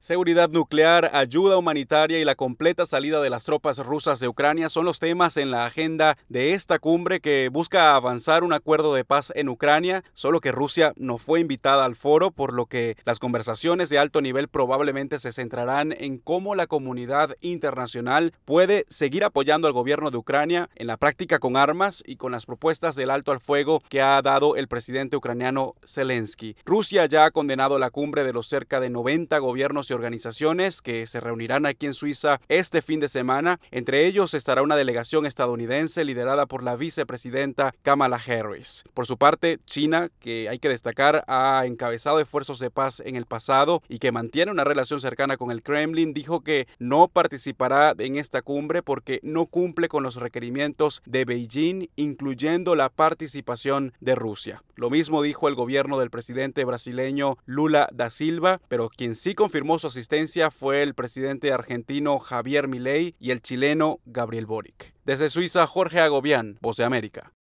Seguridad nuclear, ayuda humanitaria y la completa salida de las tropas rusas de Ucrania son los temas en la agenda de esta cumbre que busca avanzar un acuerdo de paz en Ucrania, solo que Rusia no fue invitada al foro, por lo que las conversaciones de alto nivel probablemente se centrarán en cómo la comunidad internacional puede seguir apoyando al gobierno de Ucrania en la práctica con armas y con las propuestas del alto al fuego que ha dado el presidente ucraniano Zelensky. Rusia ya ha condenado la cumbre de los cerca de 90 gobiernos y organizaciones que se reunirán aquí en Suiza este fin de semana. Entre ellos estará una delegación estadounidense liderada por la vicepresidenta Kamala Harris. Por su parte, China, que hay que destacar, ha encabezado esfuerzos de paz en el pasado y que mantiene una relación cercana con el Kremlin, dijo que no participará en esta cumbre porque no cumple con los requerimientos de Beijing, incluyendo la participación de Rusia. Lo mismo dijo el gobierno del presidente brasileño Lula da Silva, pero quien sí confirmó su asistencia fue el presidente argentino Javier Milei y el chileno Gabriel Boric. Desde Suiza, Jorge Agobián, Voz de América.